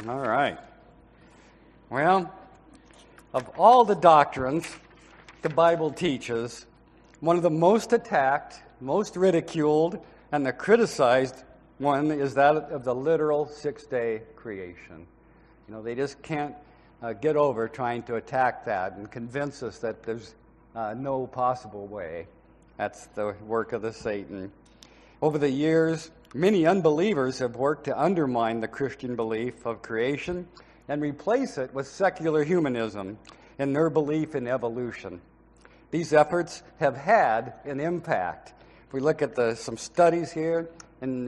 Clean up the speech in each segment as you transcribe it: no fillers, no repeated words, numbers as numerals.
All right. Well, of all the doctrines the Bible teaches, one of the most attacked, most ridiculed, and the criticized one is that of the literal six-day creation. You know, they just can't get over trying to attack that and convince us that there's no possible way. That's the work of the Satan. Over the years, many unbelievers have worked to undermine the Christian belief of creation and replace it with secular humanism and their belief in evolution. These efforts have had an impact. If we look at some studies here, in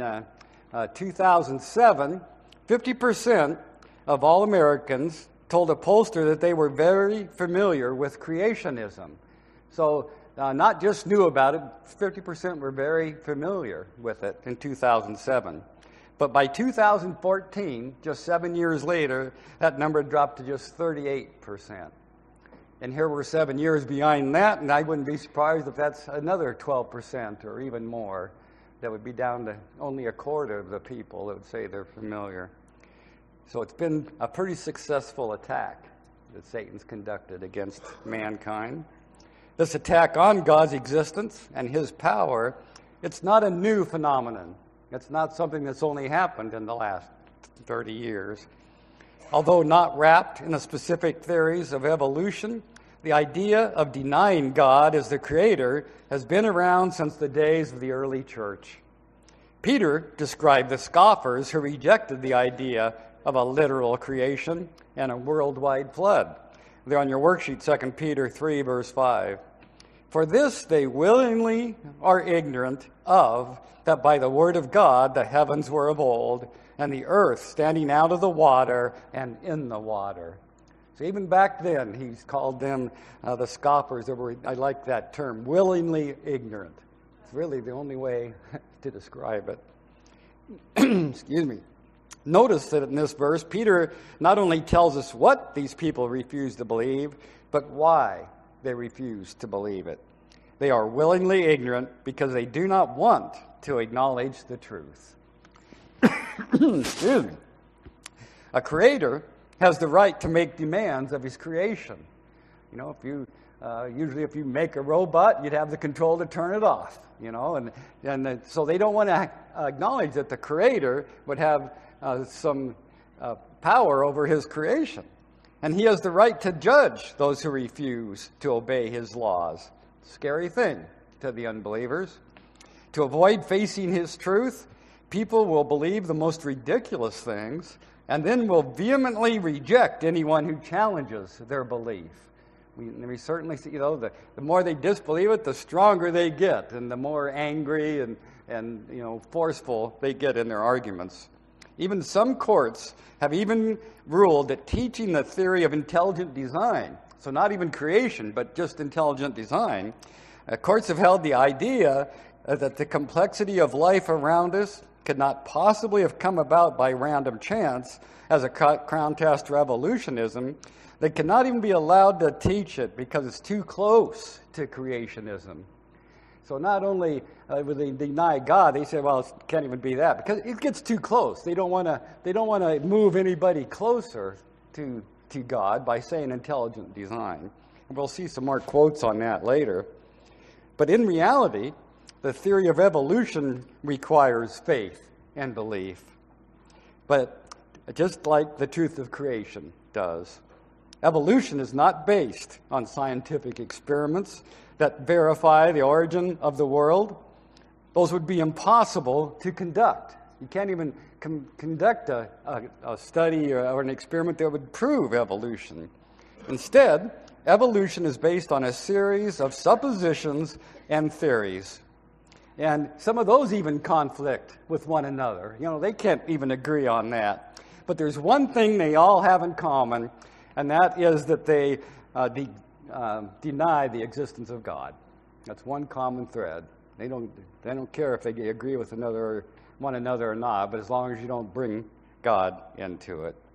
2007, 50% of all Americans told a pollster that they were very familiar with creationism. So not just knew about it, 50% were very familiar with it in 2007. But by 2014, just 7 years later, that number dropped to just 38%. And here we're 7 years behind that, and I wouldn't be surprised if that's another 12% or even more. That would be down to only a quarter of the people that would say they're familiar. So it's been a pretty successful attack that Satan's conducted against mankind. This attack on God's existence and his power, it's not a new phenomenon. It's not something that's only happened in the last 30 years. Although not wrapped in the specific theories of evolution, the idea of denying God as the creator has been around since the days of the early church. Peter described the scoffers who rejected the idea of a literal creation and a worldwide flood. They're on your worksheet, 2 Peter 3, verse 5. For this they willingly are ignorant of, that by the word of God the heavens were of old, and the earth standing out of the water and in the water. So even back then, he's called them the scoffers. I like that term, willingly ignorant. It's really the only way to describe it. Excuse me. Notice that in this verse, Peter not only tells us what these people refuse to believe, but why they refuse to believe it. They are willingly ignorant because they do not want to acknowledge the truth. Excuse me. A creator has the right to make demands of his creation. You know, if you usually if you make a robot, you'd have the control to turn it off. You know, so they don't want to acknowledge that the creator would have some power over his creation, and he has the right to judge those who refuse to obey his laws. Scary thing to the unbelievers. To avoid facing his truth, people will believe the most ridiculous things and then will vehemently reject anyone who challenges their belief. We certainly see, the more they disbelieve it, the stronger they get, and the more angry and forceful they get in their arguments. Even some courts have even ruled that teaching the theory of intelligent design, so not even creation, but just intelligent design, courts have held the idea that the complexity of life around us could not possibly have come about by random chance as a crown test to evolutionism. They cannot even be allowed to teach it because it's too close to creationism. So not only would they deny God, they say, well, it can't even be that because it gets too close. They don't want to move anybody closer to God by saying intelligent design. And we'll see some more quotes on that later. But in reality, the theory of evolution requires faith and belief, but just like the truth of creation does. Evolution is not based on scientific experiments that verify the origin of the world. Those would be impossible to conduct. You can't even conduct a study or an experiment that would prove evolution. Instead, evolution is based on a series of suppositions and theories. And some of those even conflict with one another. They can't even agree on that. But there's one thing they all have in common, and that is that they deny the existence of God. That's one common thread. They don't care if they agree with one another or not, but as long as you don't bring God into it.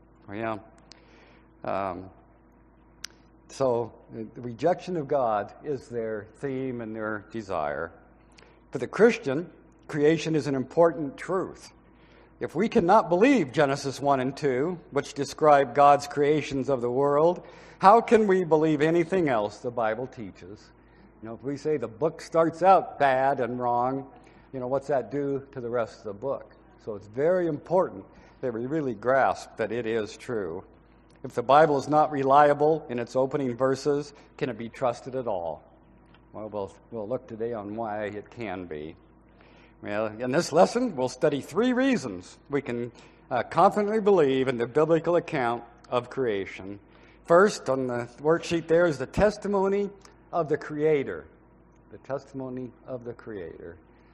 So the rejection of God is their theme and their desire. For the Christian, creation is an important truth. If we cannot believe Genesis 1 and 2, which describe God's creations of the world, how can we believe anything else the Bible teaches? If we say the book starts out bad and wrong, what's that do to the rest of the book? So it's very important that we really grasp that it is true. If the Bible is not reliable in its opening verses, can it be trusted at all? Well, we'll look today on why it can be. Well, in this lesson, we'll study 3 reasons we can confidently believe in the biblical account of creation. First, on the worksheet there is the testimony of the Creator. The testimony of the Creator.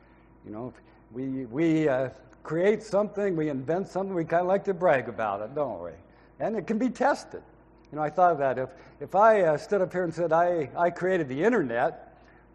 We create something, we invent something, we kind of like to brag about it, don't we? And it can be tested. I thought of that. If I stood up here and said I created the internet,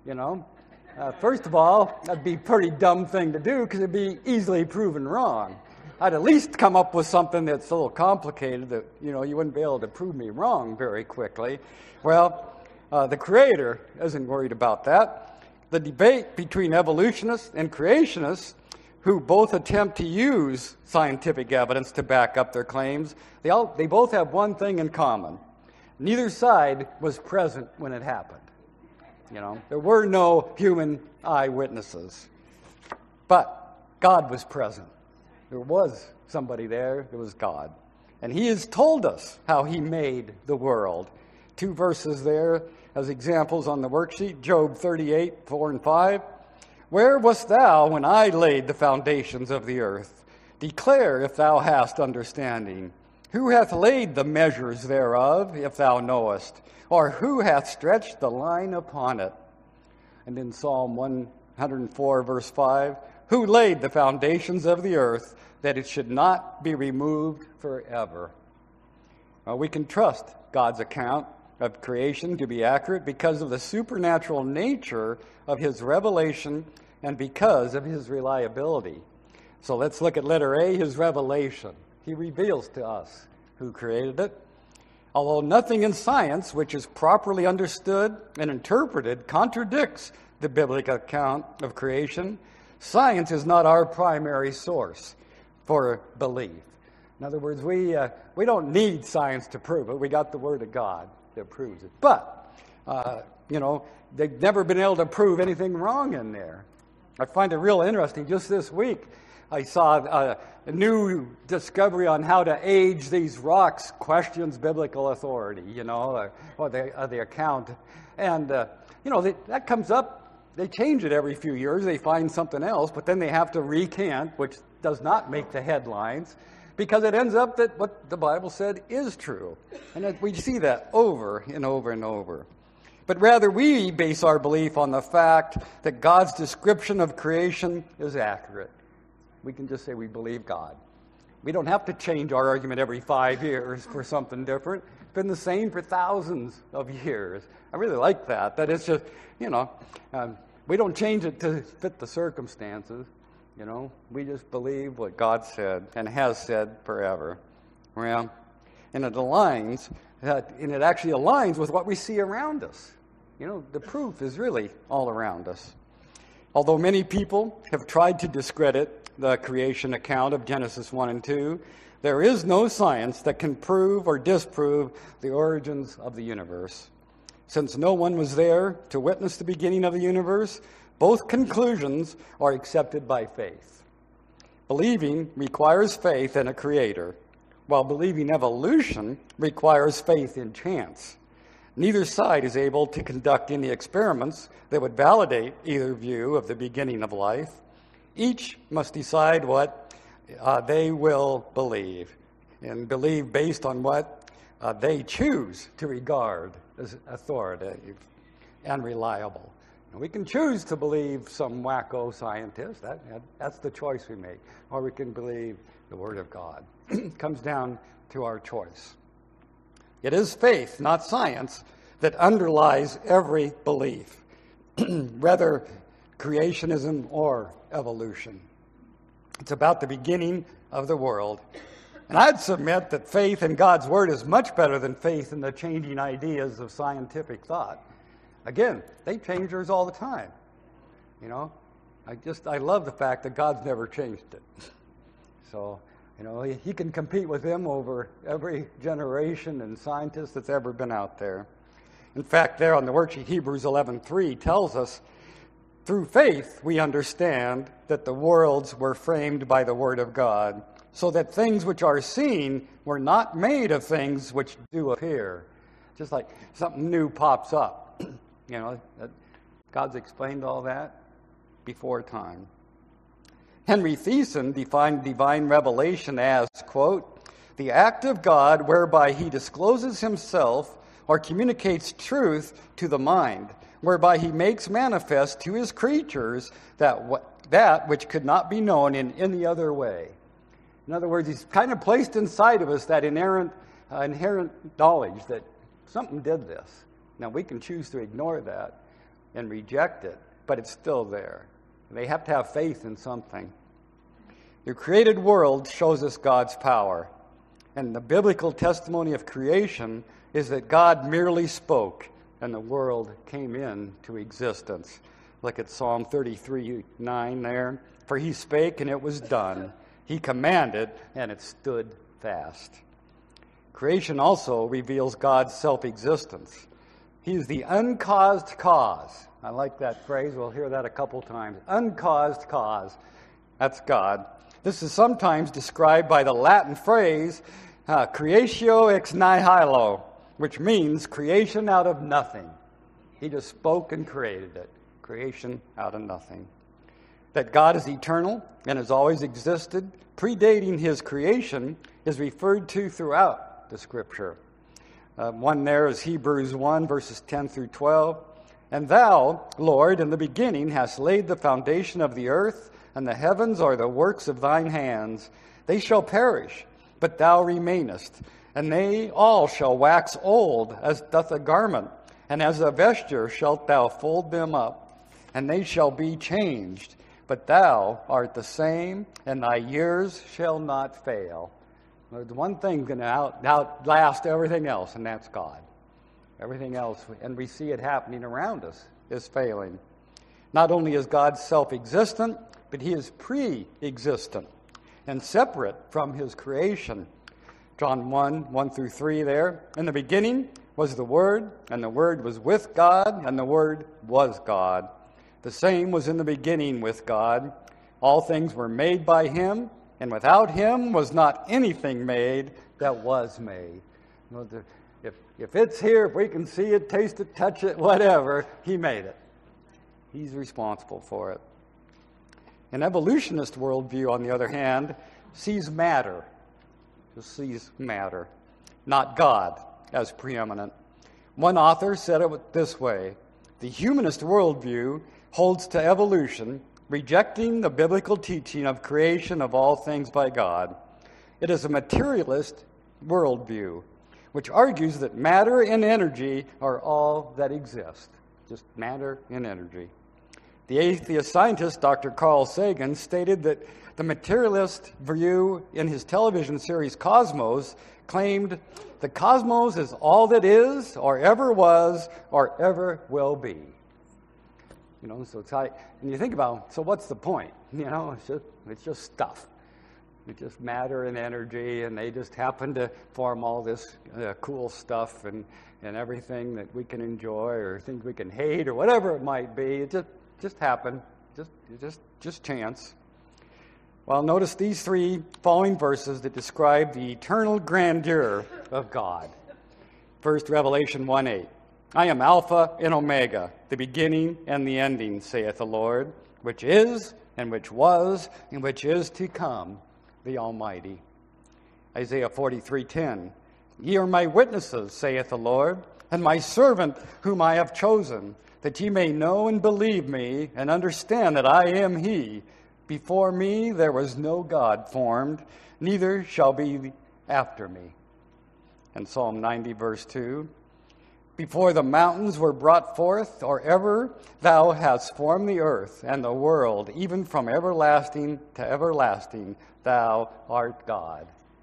first of all, that'd be a pretty dumb thing to do because it'd be easily proven wrong. I'd at least come up with something that's a little complicated that, you wouldn't be able to prove me wrong very quickly. Well, the Creator isn't worried about that. The debate between evolutionists and creationists, who both attempt to use scientific evidence to back up their claims, they both have one thing in common. Neither side was present when it happened. There were no human eyewitnesses. But God was present. There was somebody there. It was God. And He has told us how He made the world. 2 verses there as examples on the worksheet. Job 38, 4 and 5. Where wast thou when I laid the foundations of the earth? Declare if thou hast understanding. Who hath laid the measures thereof, if thou knowest? Or who hath stretched the line upon it? And in Psalm 104, verse 5, who laid the foundations of the earth, that it should not be removed forever? We can trust God's account of creation to be accurate because of the supernatural nature of His revelation and because of His reliability. So let's look at letter A, His revelation. He reveals to us who created it. Although nothing in science which is properly understood and interpreted contradicts the biblical account of creation, science is not our primary source for belief. In other words, we don't need science to prove it. We got the Word of God that proves it. But, they've never been able to prove anything wrong in there. I find it real interesting. Just this week, I saw a new discovery on how to age these rocks questions biblical authority, or the account. And, that comes up. They change it every few years. They find something else, but then they have to recant, which does not make the headlines, because it ends up that what the Bible said is true. And we see that over and over and over. But rather, we base our belief on the fact that God's description of creation is accurate. We can just say we believe God. We don't have to change our argument every 5 years for something different. It's been the same for thousands of years. I really like that. That it's just, we don't change it to fit the circumstances. We just believe what God said and has said forever. Well, and it actually aligns with what we see around us. The proof is really all around us. Although many people have tried to discredit the creation account of Genesis 1 and 2, there is no science that can prove or disprove the origins of the universe. Since no one was there to witness the beginning of the universe, both conclusions are accepted by faith. Believing requires faith in a creator, while believing evolution requires faith in chance. Neither side is able to conduct any experiments that would validate either view of the beginning of life. Each must decide what they will believe, and believe based on what they choose to regard as authoritative and reliable. And we can choose to believe some wacko scientist. That's the choice we make. Or we can believe the Word of God. It comes down to our choice. It is faith, not science, that underlies every belief, whether creationism or evolution. It's about the beginning of the world. And I'd submit that faith in God's Word is much better than faith in the changing ideas of scientific thought. Again, they change theirs all the time. I love the fact that God's never changed it. So, he can compete with them over every generation and scientist that's ever been out there. In fact, there on the worksheet, Hebrews 11:3 tells us, through faith we understand that the worlds were framed by the Word of God, so that things which are seen were not made of things which do appear. Just like something new pops up. God's explained all that before time. Henry Thiessen defined divine revelation as, quote, the act of God whereby he discloses himself or communicates truth to the mind, whereby he makes manifest to his creatures that which could not be known in any other way. In other words, he's kind of placed inside of us that inherent knowledge that something did this. Now, we can choose to ignore that and reject it, but it's still there. They have to have faith in something. The created world shows us God's power, and the biblical testimony of creation is that God merely spoke, and the world came into existence. Look at Psalm 33:9 there. For he spake, and it was done. He commanded, and it stood fast. Creation also reveals God's self-existence. He is the uncaused cause. I like that phrase. We'll hear that a couple times. Uncaused cause. That's God. This is sometimes described by the Latin phrase, creatio ex nihilo, which means creation out of nothing. He just spoke and created it. Creation out of nothing. That God is eternal and has always existed, predating his creation, is referred to throughout the Scripture. One there is Hebrews 1, verses 10 through 12. And thou, Lord, in the beginning hast laid the foundation of the earth, and the heavens are the works of thine hands. They shall perish, but thou remainest, and they all shall wax old, as doth a garment, and as a vesture shalt thou fold them up, and they shall be changed. But thou art the same, and thy years shall not fail. There's one thing going to outlast everything else, and that's God. Everything else, and we see it happening around us, is failing. Not only is God self-existent, but he is pre-existent and separate from his creation. John 1 through 3 there. In the beginning was the Word, and the Word was with God, and the Word was God. The same was in the beginning with God. All things were made by him, and without him was not anything made that was made. If it's here, if we can see it, taste it, touch it, whatever, he made it. He's responsible for it. An evolutionist worldview, on the other hand, sees matter, not God as preeminent. One author said it this way: the humanist worldview holds to evolution, rejecting the biblical teaching of creation of all things by God. It is a materialist worldview, which argues that matter and energy are all that exist. Just matter and energy. The atheist scientist, Dr. Carl Sagan, stated that the materialist view in his television series Cosmos claimed the cosmos is all that is, or ever was, or ever will be. So it's like, and you think about, so what's the point? It's just stuff. It's just matter and energy, and they just happen to form all this cool stuff and everything that we can enjoy or things we can hate or whatever it might be. It just happened, just chance. Well, notice these three following verses that describe the eternal grandeur of God. First, Revelation 1:8. I am Alpha and Omega, the beginning and the ending, saith the Lord, which is, and which was, and which is to come, the Almighty. Isaiah 43:10. Ye are my witnesses, saith the Lord, and my servant whom I have chosen, that ye may know and believe me, and understand that I am he. Before me there was no God formed, neither shall be after me. And Psalm 90, verse 2. Before the mountains were brought forth, or ever thou hast formed the earth and the world, even from everlasting to everlasting, thou art God.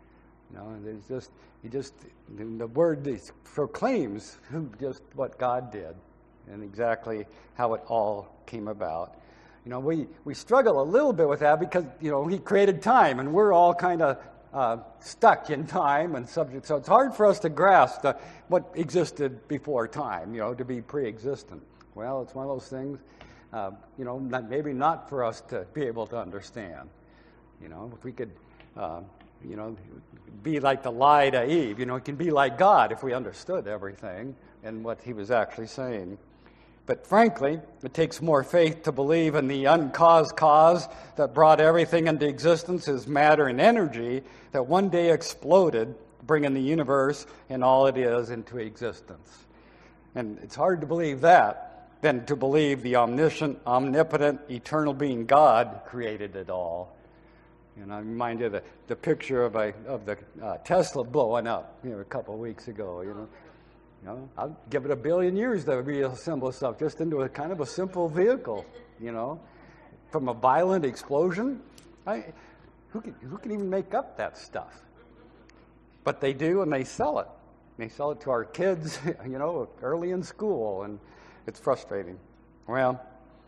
The word proclaims just what God did and exactly how it all came about. You know, we struggle a little bit with that because, you know, he created time, and we're all kind of stuck in time and subject. So it's hard for us to grasp what existed before time, you know, to be pre-existent. Well, it's one of those things, you know, maybe not for us to be able to understand. You know, if we could, you know, be like the lie to Eve, you know, it can be like God if we understood everything and what he was actually saying. But frankly, it takes more faith to believe in the uncaused cause that brought everything into existence as matter and energy that one day exploded, bringing the universe and all it is into existence. And it's hard to believe that than to believe the omniscient, omnipotent, eternal being God created it all. And I remind you of the picture of the Tesla blowing up, you know, a couple of weeks ago, you know. You know, I'll give it 1 billion years to reassemble stuff just into a kind of a simple vehicle, you know. From a violent explosion, who can even make up that stuff? But they do, and they sell it. They sell it to our kids, you know, early in school, and it's frustrating. Well,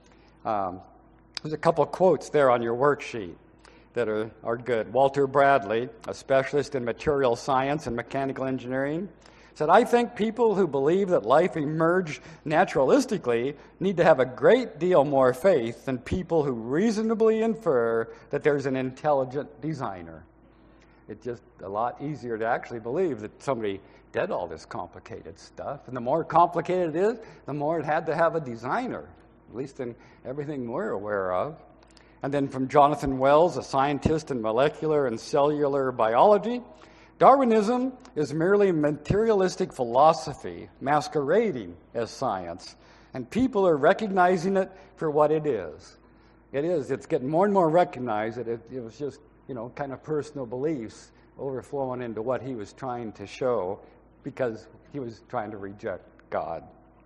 there's a couple of quotes there on your worksheet that are good. Walter Bradley, a specialist in material science and mechanical engineering, said, "I think people who believe that life emerged naturalistically need to have a great deal more faith than people who reasonably infer that there's an intelligent designer." It's just a lot easier to actually believe that somebody did all this complicated stuff. And the more complicated it is, the more it had to have a designer, at least in everything we're aware of. And then from Jonathan Wells, a scientist in molecular and cellular biology, Darwinism is merely materialistic philosophy masquerading as science, and people are recognizing it for what it is. It is. It's getting more and more recognized that it was just, you know, kind of personal beliefs overflowing into what he was trying to show because he was trying to reject God.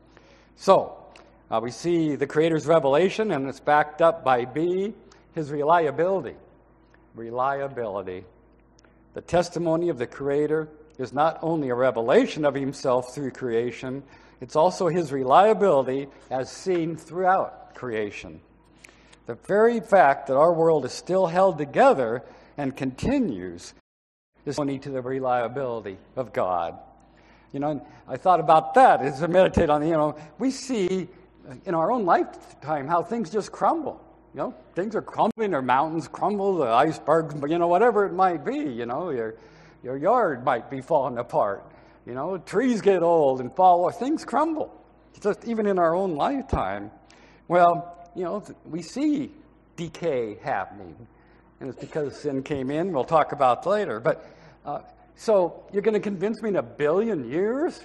So, we see the Creator's revelation, and it's backed up by B, his reliability. Reliability. The testimony of the Creator is not only a revelation of himself through creation, it's also his reliability as seen throughout creation. The very fact that our world is still held together and continues is only to the reliability of God. You know, and I thought about that as I meditate on, you know, we see in our own lifetime how things just crumble. You know, things are crumbling, or mountains crumble, the icebergs, you know, whatever it might be, you know, your yard might be falling apart. You know, trees get old and fall, things crumble. Just even in our own lifetime. Well, you know, we see decay happening. And it's because sin came in. We'll talk about later. But, so you're going to convince me in 1 billion years,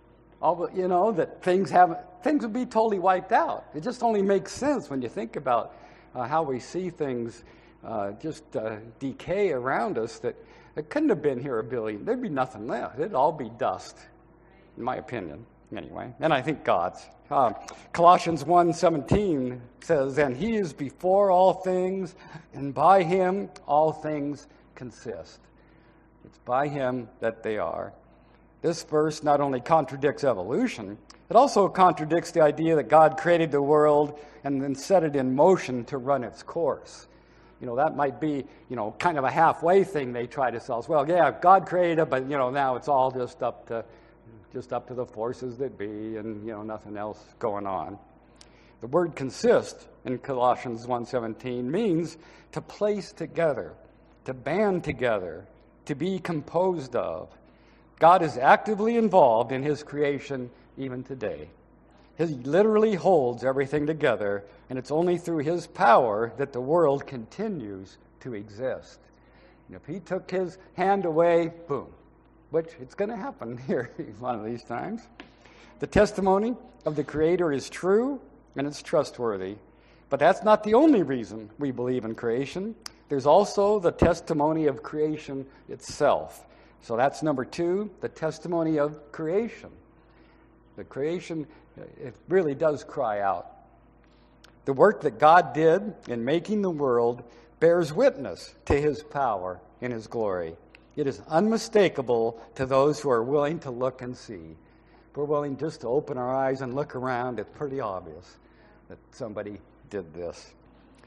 you know, that things would be totally wiped out. It just only makes sense when you think about how we see things just decay around us, that it couldn't have been here 1 billion. There'd be nothing left. It'd all be dust, in my opinion, anyway. And I think God's. Colossians 1:17 says, "And he is before all things, and by him all things consist." It's by him that they are. This verse not only contradicts evolution, it also contradicts the idea that God created the world and then set it in motion to run its course. You know, that might be, you know, kind of a halfway thing they try to sell us. Well, yeah, God created it, but, you know, now it's all just up to the forces that be, and, you know, nothing else going on. The word consist in Colossians 1:17 means to place together, to band together, to be composed of. God is actively involved in his creation even today. He literally holds everything together, and it's only through his power that the world continues to exist. And if he took his hand away, boom, which it's going to happen here one of these times. The testimony of the Creator is true, and it's trustworthy. But that's not the only reason we believe in creation. There's also the testimony of creation itself. So that's number 2, the testimony of creation. The creation, it really does cry out. The work that God did in making the world bears witness to his power and his glory. It is unmistakable to those who are willing to look and see. If we're willing just to open our eyes and look around, it's pretty obvious that somebody did this.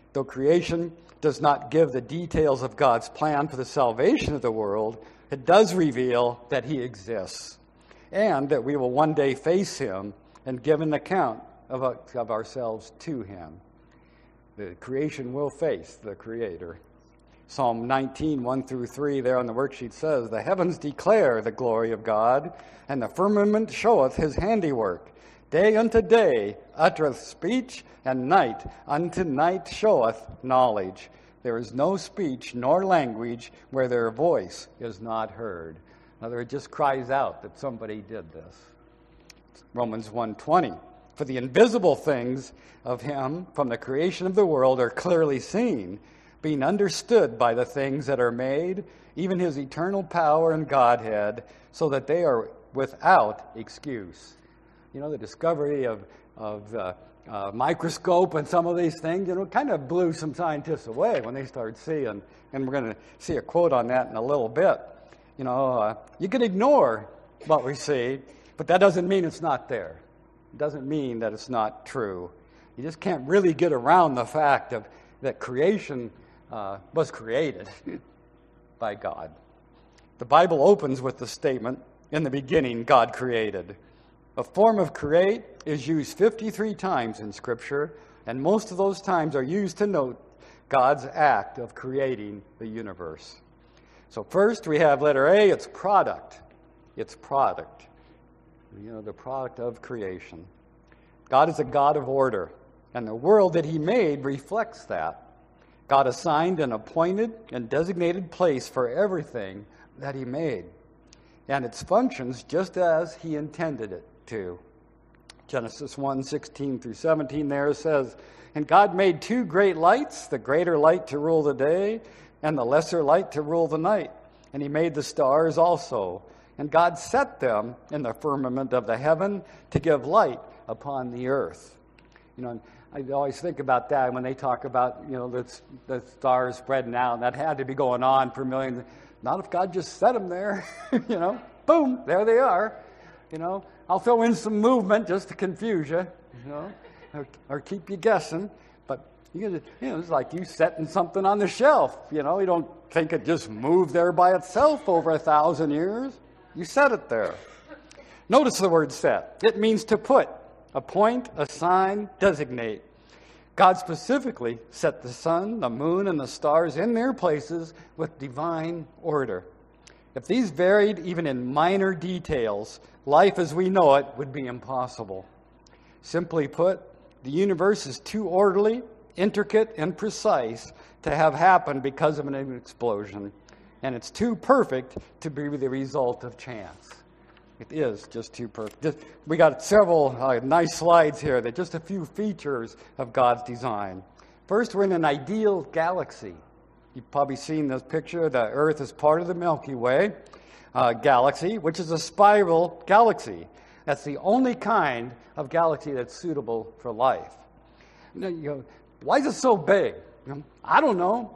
Though creation does not give the details of God's plan for the salvation of the world, it does reveal that he exists and that we will one day face him and give an account of ourselves to him. The creation will face the Creator. Psalm 19, 1 through 3 there on the worksheet says, "The heavens declare the glory of God, and the firmament showeth his handiwork. Day unto day uttereth speech, and night unto night showeth knowledge. There is no speech nor language where their voice is not heard." In other words, it just cries out that somebody did this. Romans 1:20, "For the invisible things of him from the creation of the world are clearly seen, being understood by the things that are made, even his eternal power and Godhead, so that they are without excuse." You know, the discovery of the microscope and some of these things, kind of blew some scientists away when they started seeing, and we're going to see a quote on that in a little bit. You can ignore what we see, but that doesn't mean it's not there. It doesn't mean that it's not true. You just can't really get around the fact that creation was created by God. The Bible opens with the statement, "In the beginning, God created." A form of create is used 53 times in Scripture, and most of those times are used to note God's act of creating the universe. So first we have letter A, it's product. It's product. The product of creation. God is a God of order, and the world that he made reflects that. God assigned an appointed and designated place for everything that he made, and it functions just as he intended it to. Genesis 1:16 through 17 there says, "And God made two great lights, the greater light to rule the day, and the lesser light to rule the night. And he made the stars also. And God set them in the firmament of the heaven to give light upon the earth." I always think about that when they talk about, the stars spreading out, and that had to be going on for millions. Not if God just set them there, boom, there they are. I'll throw in some movement just to confuse you, or keep you guessing. But it's like you setting something on the shelf. You don't think it just moved there by itself over 1,000 years. You set it there. Notice the word set. It means to put, appoint, assign, designate. God specifically set the sun, the moon, and the stars in their places with divine order. If these varied even in minor details, life as we know it would be impossible. Simply put, the universe is too orderly, intricate, and precise to have happened because of an explosion, and it's too perfect to be the result of chance. It is just too perfect. We got several nice slides here that just a few features of God's design. First, we're in an ideal galaxy. You've probably seen this picture. The Earth is part of the Milky Way galaxy, which is a spiral galaxy. That's the only kind of galaxy that's suitable for life. Why is it so big? I don't know.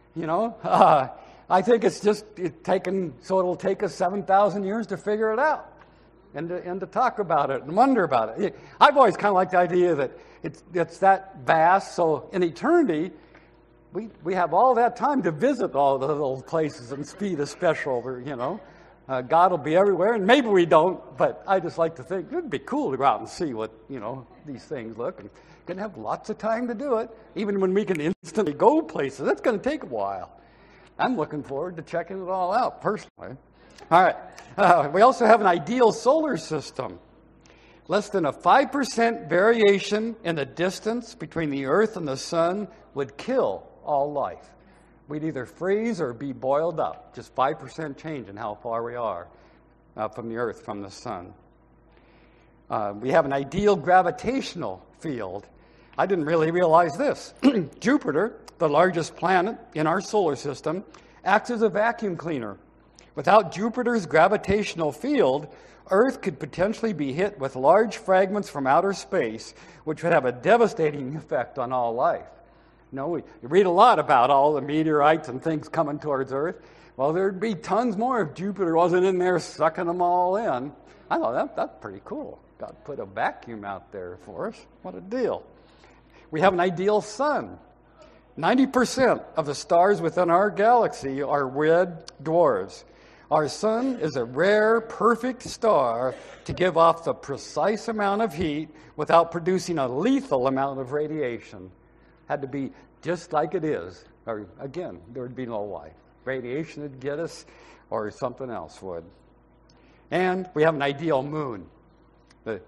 I think it's just it'll take us 7,000 years to figure it out and to talk about it and wonder about it. I've always kind of liked the idea that it's that vast, so in eternity, we have all that time to visit all the little places and be the special, God will be everywhere, and maybe we don't, but I just like to think it'd be cool to go out and see what, these things look. And going to have lots of time to do it, even when we can instantly go places. That's going to take a while. I'm looking forward to checking it all out, personally. All right. We also have an ideal solar system. Less than a 5% variation in the distance between the Earth and the Sun would kill all life. We'd either freeze or be boiled up. Just 5% change in how far we are from the Earth, from the Sun. We have an ideal gravitational field. I didn't really realize this. Jupiter, the largest planet in our solar system, acts as a vacuum cleaner. Without Jupiter's gravitational field, Earth could potentially be hit with large fragments from outer space, which would have a devastating effect on all life. We read a lot about all the meteorites and things coming towards Earth. Well, there'd be tons more if Jupiter wasn't in there sucking them all in. I thought that's pretty cool. God put a vacuum out there for us. What a deal. We have an ideal sun. 90% of the stars within our galaxy are red dwarfs. Our sun is a rare, perfect star to give off the precise amount of heat without producing a lethal amount of radiation. Had to be just like it is, or again, there would be no life. Radiation would get us, or something else would. And we have an ideal moon, the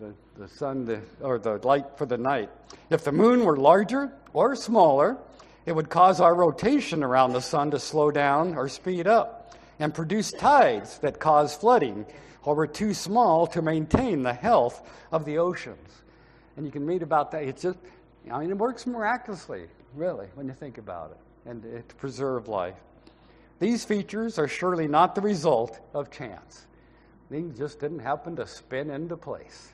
sun, or the light for the night. If the moon were larger or smaller, it would cause our rotation around the sun to slow down or speed up and produce tides that cause flooding, or were too small to maintain the health of the oceans. And you can read about that. It's just, it works miraculously, really, when you think about it, and to preserve life. These features are surely not the result of chance. Things just didn't happen to spin into place.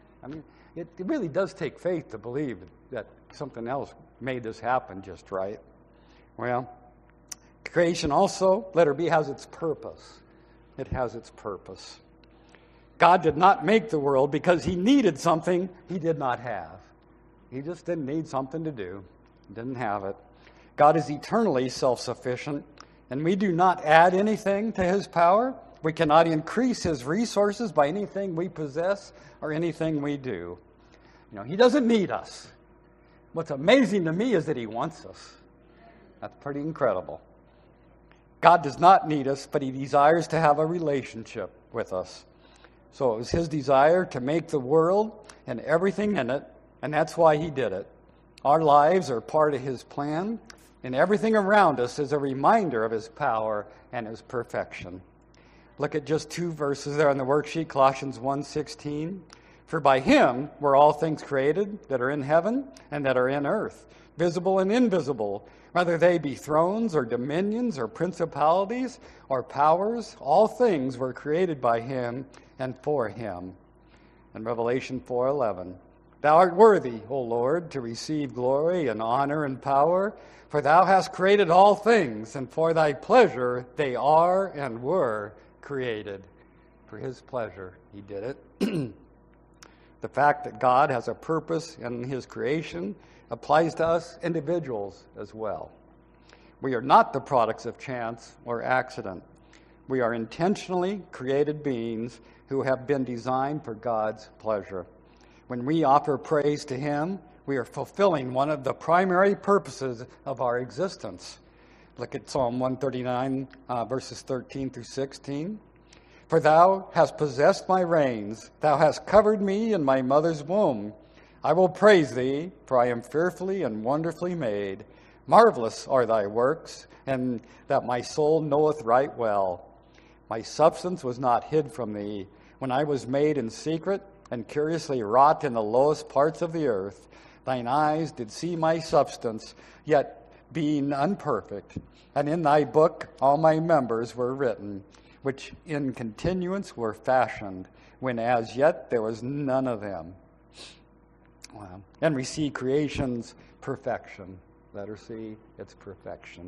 It really does take faith to believe that something else made this happen just right. Well, creation also, letter B, has its purpose. It has its purpose. God did not make the world because he needed something he did not have. He just didn't need something to do. He didn't have it. God is eternally self-sufficient, and we do not add anything to his power. We cannot increase his resources by anything we possess or anything we do. He doesn't need us. What's amazing to me is that he wants us. That's pretty incredible. God does not need us, but he desires to have a relationship with us. So it was his desire to make the world and everything in it, and that's why he did it. Our lives are part of his plan, and everything around us is a reminder of his power and his perfection. Look at just 2 verses there on the worksheet, Colossians 1:16. For by him were all things created that are in heaven and that are in earth, visible and invisible, whether they be thrones or dominions or principalities or powers, all things were created by him and for him. And Revelation 4:11. Thou art worthy, O Lord, to receive glory and honor and power, for thou hast created all things, and for thy pleasure they are and were created. For his pleasure he did it. The fact that God has a purpose in his creation applies to us individuals as well. We are not the products of chance or accident. We are intentionally created beings who have been designed for God's pleasure. When we offer praise to him, we are fulfilling one of the primary purposes of our existence. Look at Psalm 139, verses 13 through 16. For thou hast possessed my reins, thou hast covered me in my mother's womb. I will praise thee, for I am fearfully and wonderfully made. Marvelous are thy works, and that my soul knoweth right well. My substance was not hid from thee, when I was made in secret, and curiously wrought in the lowest parts of the earth. Thine eyes did see my substance, yet being unperfect. And in thy book all my members were written, which in continuance were fashioned, when as yet there was none of them. Wow. And we see creation's perfection. Letter C, its perfection.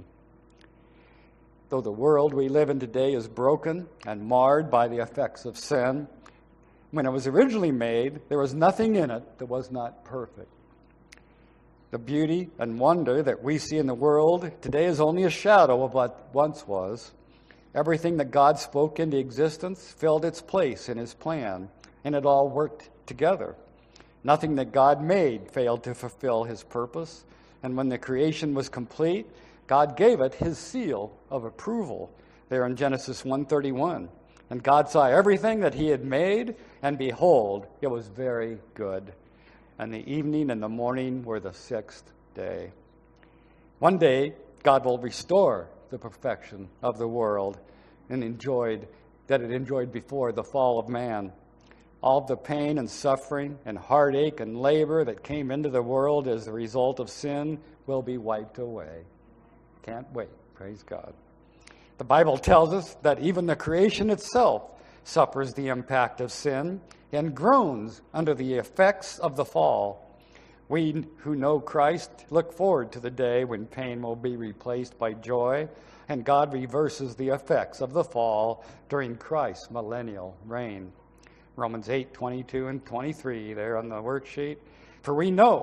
Though the world we live in today is broken and marred by the effects of sin, when it was originally made, there was nothing in it that was not perfect. The beauty and wonder that we see in the world today is only a shadow of what once was. Everything that God spoke into existence filled its place in his plan, and it all worked together. Nothing that God made failed to fulfill his purpose, and when the creation was complete, God gave it his seal of approval there in Genesis 1:31. And God saw everything that he had made, and behold, it was very good. And the evening and the morning were the 6th day. One day, God will restore the perfection of the world and that it enjoyed before the fall of man. All the pain and suffering and heartache and labor that came into the world as a result of sin will be wiped away. Can't wait. Praise God. The Bible tells us that even the creation itself suffers the impact of sin and groans under the effects of the fall. We who know Christ look forward to the day when pain will be replaced by joy, and God reverses the effects of the fall during Christ's millennial reign. Romans 8:22 and 23 there on the worksheet. For we know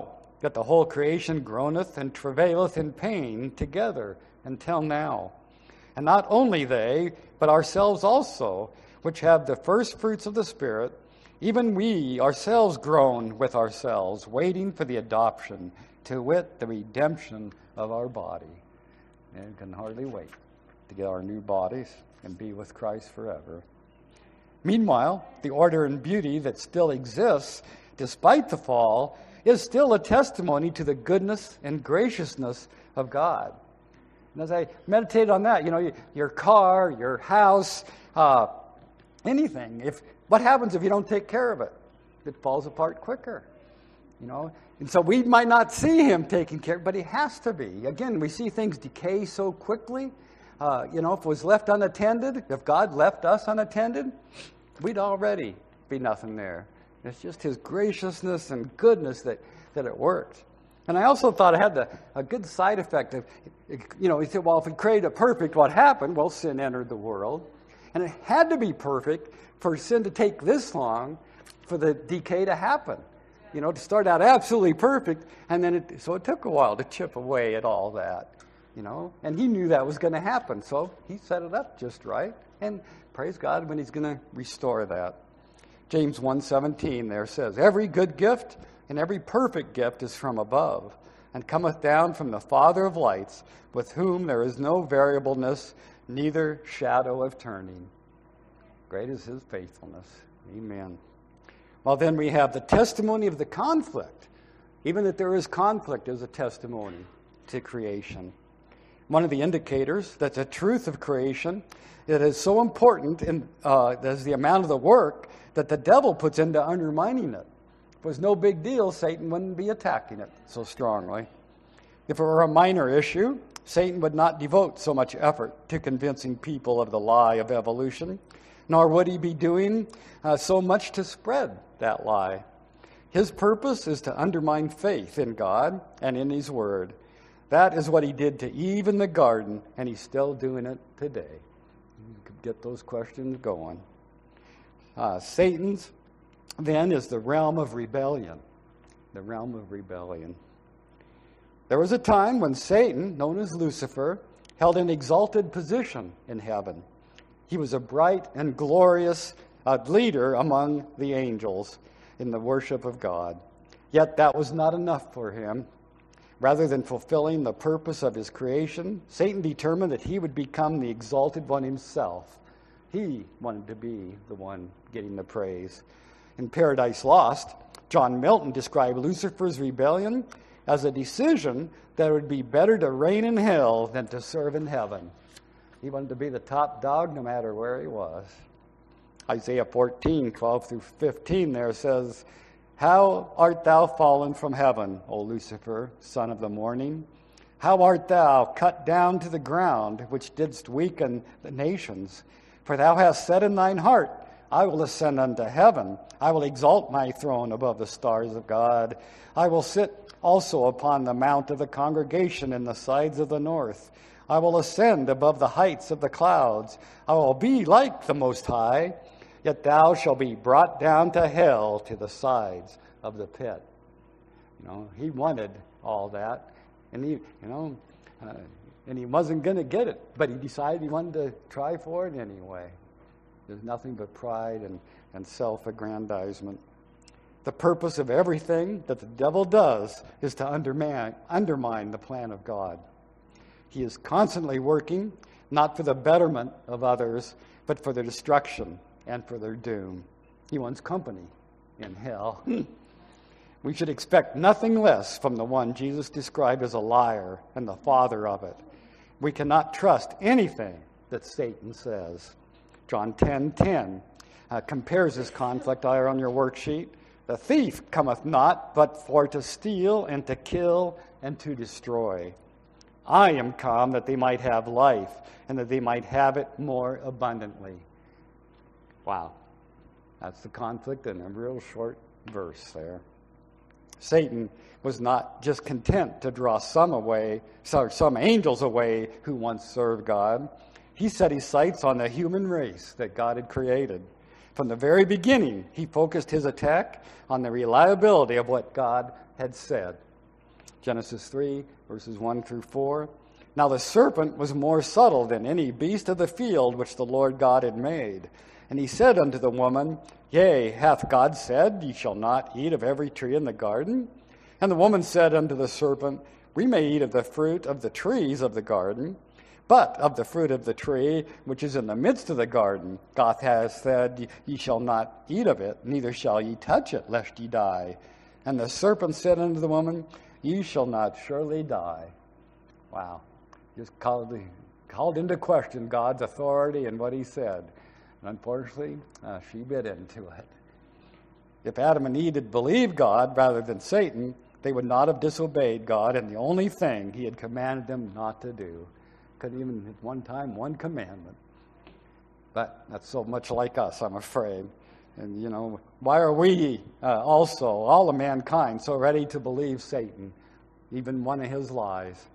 that the whole creation groaneth and travaileth in pain together until now. And not only they, but ourselves also, which have the first fruits of the Spirit, even we ourselves groan with ourselves, waiting for the adoption, to wit, the redemption of our body. And can hardly wait to get our new bodies and be with Christ forever. Meanwhile, the order and beauty that still exists, despite the fall, is still a testimony to the goodness and graciousness of God. And as I meditated on that, your car, your house, anything, what happens if you don't take care of it? It falls apart quicker, And so we might not see him taking care, but he has to be. Again, we see things decay so quickly. If it was left unattended, if God left us unattended, we'd already be nothing there. It's just his graciousness and goodness that it works. And I also thought it had a good side effect of, he said, well, if he created a perfect, what happened? Well, sin entered the world. And it had to be perfect for sin to take this long for the decay to happen. To start out absolutely perfect, and then it took a while to chip away at all that, And he knew that was going to happen, so he set it up just right. And praise God when he's going to restore that. James 1:17 there says, every good gift and every perfect gift is from above, and cometh down from the Father of lights, with whom there is no variableness, neither shadow of turning. Great is his faithfulness. Amen. Well, then we have the testimony of the conflict. Even that there is conflict is a testimony to creation. One of the indicators that the truth of creation, it is so important as the amount of the work that the devil puts into undermining it. If it was no big deal, Satan wouldn't be attacking it so strongly. If it were a minor issue, Satan would not devote so much effort to convincing people of the lie of evolution, nor would he be doing so much to spread that lie. His purpose is to undermine faith in God and in his word. That is what he did to Eve in the garden, and he's still doing it today. You could get those questions going. Satan's, then, is the realm of rebellion. The realm of rebellion. There was a time when Satan, known as Lucifer, held an exalted position in heaven. He was a bright and glorious leader among the angels in the worship of God. Yet that was not enough for him. Rather than fulfilling the purpose of his creation, Satan determined that he would become the exalted one himself. He wanted to be the one getting the praise. In Paradise Lost, John Milton described Lucifer's rebellion as a decision that it would be better to reign in hell than to serve in heaven. He wanted to be the top dog no matter where he was. Isaiah 14:12-15 there says, how art thou fallen from heaven, O Lucifer, son of the morning? How art thou cut down to the ground, which didst weaken the nations? For thou hast said in thine heart, I will ascend unto heaven. I will exalt my throne above the stars of God. I will sit also upon the mount of the congregation in the sides of the north. I will ascend above the heights of the clouds. I will be like the Most High. Yet thou shalt be brought down to hell, to the sides of the pit. He wanted all that, and he wasn't going to get it, but he decided he wanted to try for it anyway. There's nothing but pride and self-aggrandizement. The purpose of everything that the devil does is to undermine the plan of God. He is constantly working, not for the betterment of others, but for their destruction and for their doom. He wants company in hell. We should expect nothing less from the one Jesus described as a liar and the father of it. We cannot trust anything that Satan says. John 10:10 compares this conflict there on your worksheet. The thief cometh not but for to steal and to kill and to destroy. I am come that they might have life and that they might have it more abundantly. Wow, that's the conflict in a real short verse there. Satan was not just content to draw some angels away who once served God. He set his sights on the human race that God had created. From the very beginning, he focused his attack on the reliability of what God had said. Genesis 3, verses 1 through 4. Now the serpent was more subtle than any beast of the field which the Lord God had made. And he said unto the woman, Yea, hath God said, Ye shall not eat of every tree in the garden? And the woman said unto the serpent, We may eat of the fruit of the trees of the garden, but of the fruit of the tree which is in the midst of the garden, God hath said, Ye shall not eat of it, neither shall ye touch it, lest ye die. And the serpent said unto the woman, Ye shall not surely die. Wow. Just called into question God's authority and what he said. And unfortunately, she bit into it. If Adam and Eve had believed God rather than Satan, they would not have disobeyed God in the only thing he had commanded them not to do. Couldn't even at one time, one commandment. But that's so much like us, I'm afraid. And, why are we also, all of mankind, so ready to believe Satan, even one of his lies?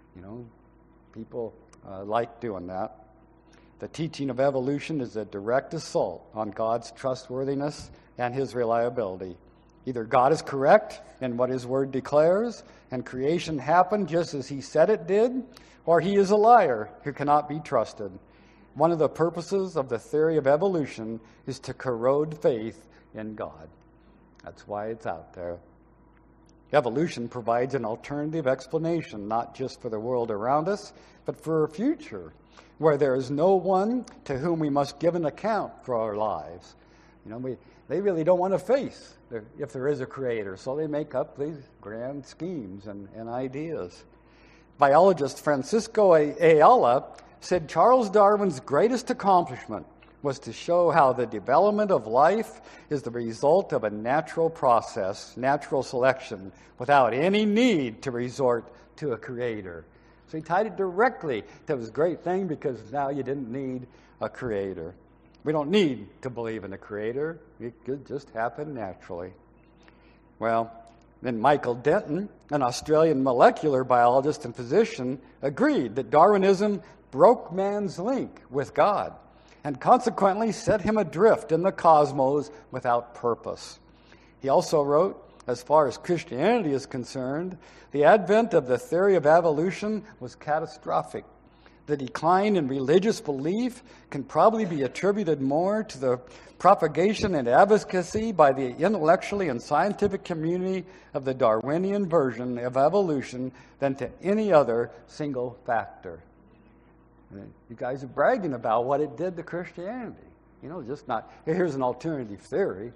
People like doing that. The teaching of evolution is a direct assault on God's trustworthiness and his reliability. Either God is correct in what his word declares, and creation happened just as he said it did, or he is a liar who cannot be trusted. One of the purposes of the theory of evolution is to corrode faith in God. That's why it's out there. Evolution provides an alternative explanation, not just for the world around us, but for a future where there is no one to whom we must give an account for our lives. They really don't want to face if there is a creator, so they make up these grand schemes and ideas. Biologist Francisco Ayala said Charles Darwin's greatest accomplishment was to show how the development of life is the result of a natural process, natural selection, without any need to resort to a creator. So he tied it directly to his great thing because now you didn't need a creator. We don't need to believe in a creator. It could just happen naturally. Well, then Michael Denton, an Australian molecular biologist and physician, agreed that Darwinism broke man's link with God and consequently set him adrift in the cosmos without purpose. He also wrote, as far as Christianity is concerned, the advent of the theory of evolution was catastrophic. The decline in religious belief can probably be attributed more to the propagation and advocacy by the intellectually and scientific community of the Darwinian version of evolution than to any other single factor. You guys are bragging about what it did to Christianity. Just not, here's an alternative theory,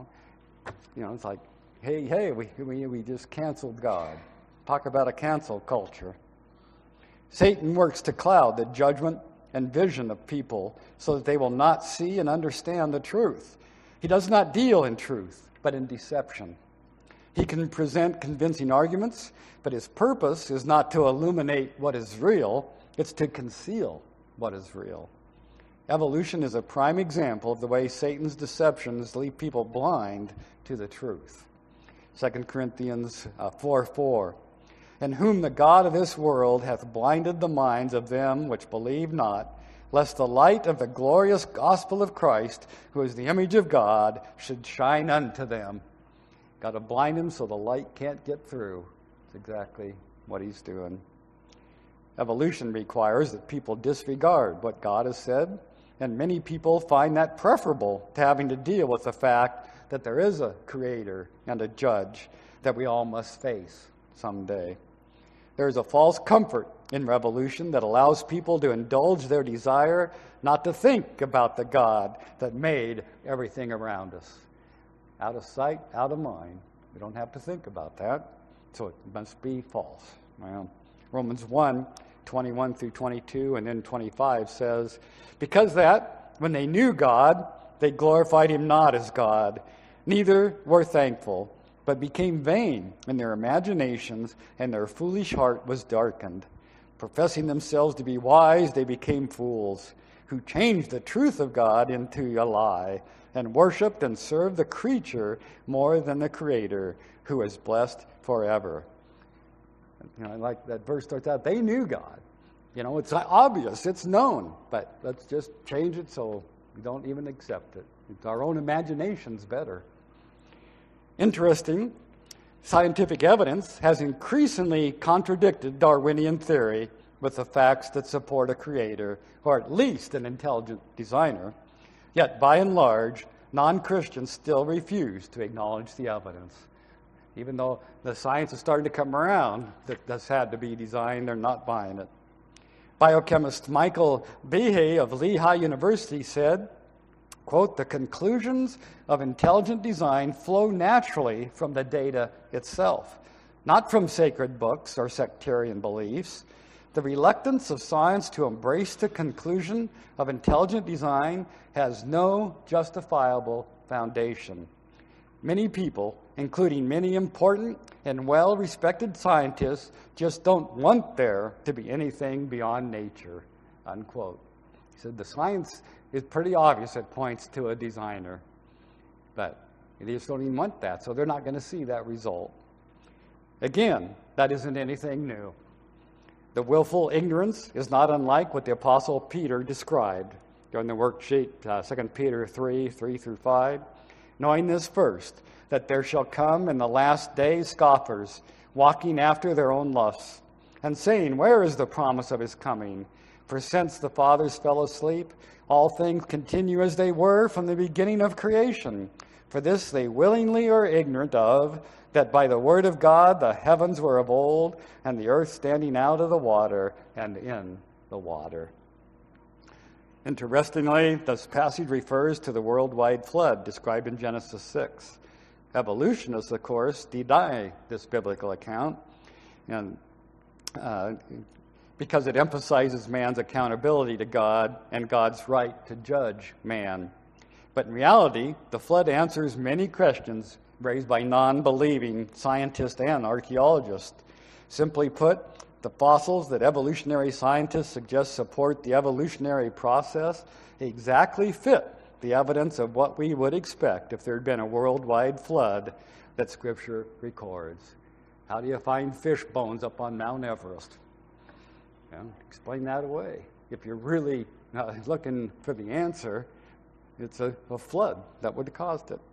it's like, hey, we just canceled God. Talk about a cancel culture. Satan works to cloud the judgment and vision of people so that they will not see and understand the truth. He does not deal in truth, but in deception. He can present convincing arguments, but his purpose is not to illuminate what is real, it's to conceal what is real. Evolution is a prime example of the way Satan's deceptions leave people blind to the truth. 2 Corinthians 4:4. In whom the God of this world hath blinded the minds of them which believe not, lest the light of the glorious gospel of Christ, who is the image of God, should shine unto them. Got to blind them so the light can't get through. That's exactly what he's doing. Evolution requires that people disregard what God has said, and many people find that preferable to having to deal with the fact that there is a creator and a judge that we all must face someday. There is a false comfort in revolution that allows people to indulge their desire not to think about the God that made everything around us. Out of sight, out of mind. We don't have to think about that, so it must be false. Well, Romans 1:21 through 22 and then 25 says, because that, when they knew God, they glorified him not as God, neither were thankful, but became vain in their imaginations, and their foolish heart was darkened. Professing themselves to be wise, they became fools, who changed the truth of God into a lie, and worshipped and served the creature more than the Creator, who is blessed forever. Like that verse starts out, they knew God. It's obvious, it's known, but let's just change it so we don't even accept it. It's our own imagination's better. Interesting, scientific evidence has increasingly contradicted Darwinian theory with the facts that support a creator, or at least an intelligent designer. Yet, by and large, non-Christians still refuse to acknowledge the evidence. Even though the science is starting to come around that this had to be designed, they're not buying it. Biochemist Michael Behe of Lehigh University said, quote, "The conclusions of intelligent design flow naturally from the data itself, not from sacred books or sectarian beliefs. The reluctance of science to embrace the conclusion of intelligent design has no justifiable foundation. Many people, including many important and well-respected scientists, just don't want there to be anything beyond nature," unquote. He said the science is pretty obvious. It points to a designer, but they just don't even want that, so they're not going to see that result. Again, that isn't anything new. The willful ignorance is not unlike what the Apostle Peter described during the worksheet, 2 Peter 3:3-5. "Knowing this first, that there shall come in the last days scoffers, walking after their own lusts, and saying, 'Where is the promise of his coming? For since the fathers fell asleep, all things continue as they were from the beginning of creation. For this they willingly are ignorant of, that by the word of God the heavens were of old, and the earth standing out of the water and in the water.'" Interestingly, this passage refers to the worldwide flood described in Genesis 6. Evolutionists, of course, deny this biblical account, and because it emphasizes man's accountability to God and God's right to judge man. But in reality, the flood answers many questions raised by non-believing scientists and archaeologists. Simply put, the fossils that evolutionary scientists suggest support the evolutionary process exactly fit the evidence of what we would expect if there had been a worldwide flood that Scripture records. How do you find fish bones up on Mount Everest? Explain that away. If you're really looking for the answer, it's a flood that would have caused it.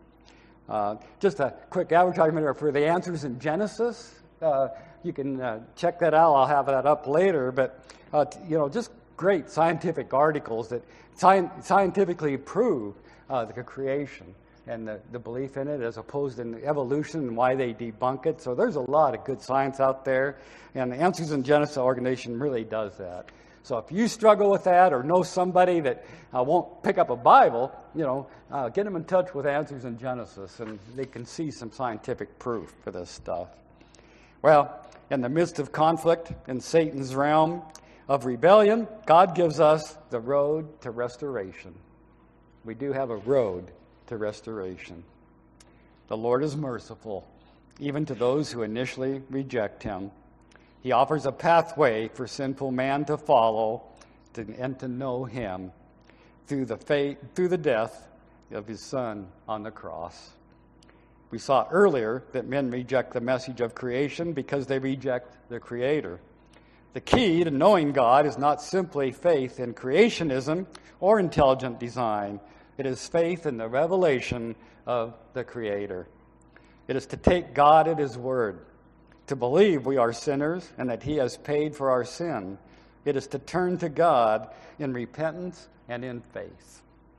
Just a quick advertisement for the answers in Genesis. You can check that out. I'll have that up later. But, just great scientific articles that scientifically prove the creation and the belief in it, as opposed to evolution and why they debunk it. So there's a lot of good science out there, and the Answers in Genesis organization really does that. So if you struggle with that, or know somebody that won't pick up a Bible, get them in touch with Answers in Genesis, and they can see some scientific proof for this stuff. Well, in the midst of conflict in Satan's realm of rebellion, God gives us the road to restoration. We do have a road to restoration. The Lord is merciful, even to those who initially reject him. He offers a pathway for sinful man to follow and to know him through the death of his Son on the cross. We saw earlier that men reject the message of creation because they reject the Creator. The key to knowing God is not simply faith in creationism or intelligent design. It is faith in the revelation of the Creator. It is to take God at his word, to believe we are sinners and that he has paid for our sin. It is to turn to God in repentance and in faith.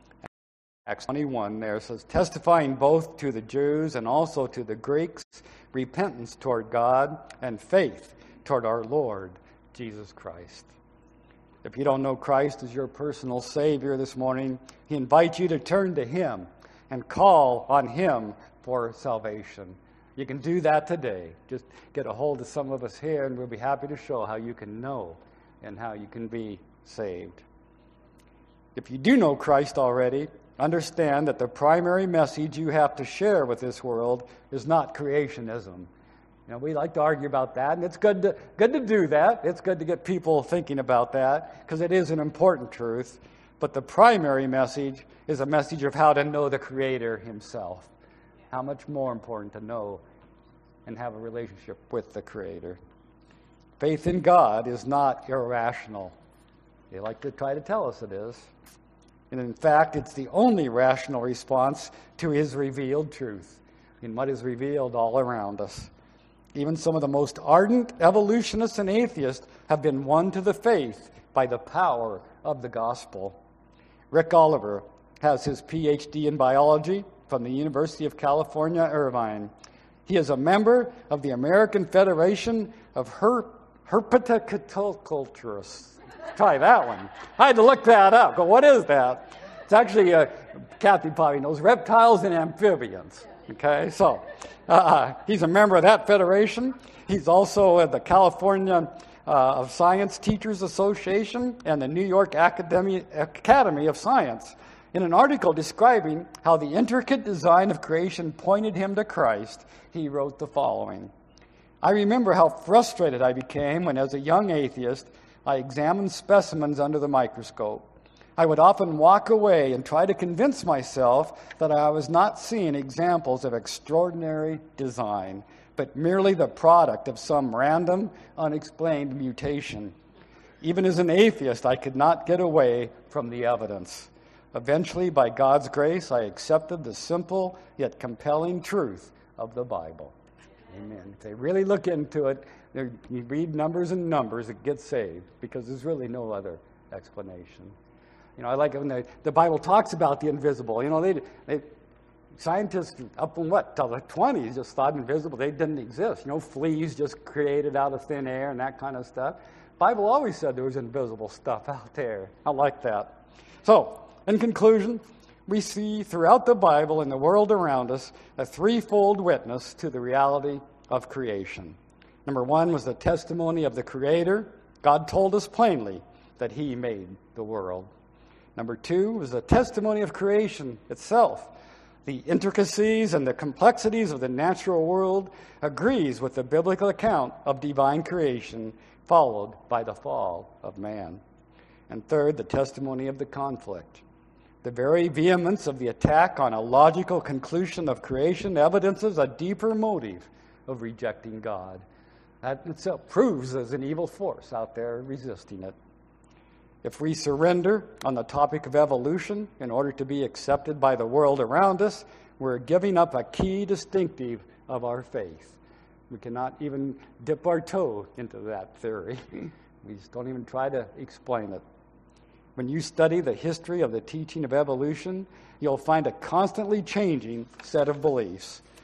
Acts 21 there says, testifying both to the Jews and also to the Greeks, repentance toward God and faith toward our Lord Jesus Christ. If you don't know Christ as your personal Savior this morning, he invites you to turn to him and call on him for salvation. You can do that today. Just get a hold of some of us here, and we'll be happy to show how you can know and how you can be saved. If you do know Christ already, understand that the primary message you have to share with this world is not creationism. We like to argue about that, and it's good to do that. It's good to get people thinking about that, because it is an important truth. But the primary message is a message of how to know the Creator himself. How much more important to know and have a relationship with the Creator. Faith in God is not irrational. They like to try to tell us it is. And in fact, it's the only rational response to his revealed truth in what is revealed all around us. Even some of the most ardent evolutionists and atheists have been won to the faith by the power of the gospel. Rick Oliver has his PhD in biology from the University of California, Irvine. He is a member of the American Federation of Herpetoculturists. Try that one. I had to look that up, but what is that? It's actually, Kathy probably knows, reptiles and amphibians. Okay, so he's a member of that federation. He's also at the California of Science Teachers Association and the New York Academy of Science. In an article describing how the intricate design of creation pointed him to Christ, he wrote the following: I remember how frustrated I became when, as a young atheist, I examined specimens under the microscope. I would often walk away and try to convince myself that I was not seeing examples of extraordinary design, but merely the product of some random, unexplained mutation. Even as an atheist, I could not get away from the evidence. Eventually, by God's grace, I accepted the simple yet compelling truth of the Bible. Amen. If they really look into it, you read numbers and numbers, it gets saved, because there's really no other explanation. You know, I like it when the Bible talks about the invisible. You know, they scientists up in till the 20s just thought invisible. They didn't exist. You know, fleas just created out of thin air and that kind of stuff. Bible always said there was invisible stuff out there. I like that. So, in conclusion, we see throughout the Bible and the world around us a threefold witness to the reality of creation. Number one was the testimony of the Creator. God told us plainly that He made the world. Number two was the testimony of creation itself. The intricacies and the complexities of the natural world agrees with the biblical account of divine creation, followed by the fall of man. And third, the testimony of the conflict. The very vehemence of the attack on a logical conclusion of creation evidences a deeper motive of rejecting God. That itself proves there's an evil force out there resisting it. If we surrender on the topic of evolution in order to be accepted by the world around us, we're giving up a key distinctive of our faith. We cannot even dip our toe into that theory. We just don't even try to explain it. When you study the history of the teaching of evolution, you'll find a constantly changing set of beliefs.